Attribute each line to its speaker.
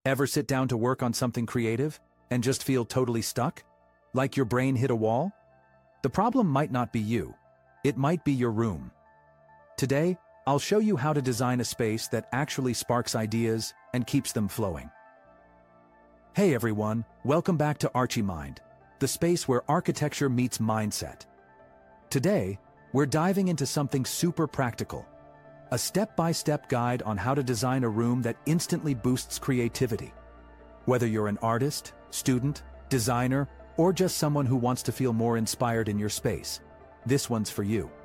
Speaker 1: Ever sit down to work on something creative and just feel totally stuck? Like your brain hit a wall? The problem might not be you. It might be your room. Today, I'll show you how to design a space that actually sparks ideas and keeps them flowing. Hey everyone, welcome back to ArchieMind, the space where architecture meets mindset. Today, we're diving into something super practical. A step-by-step guide on how to design a room that instantly boosts creativity. Whether you're an artist, student, designer, or just someone who wants to feel more inspired in your space, this one's for you.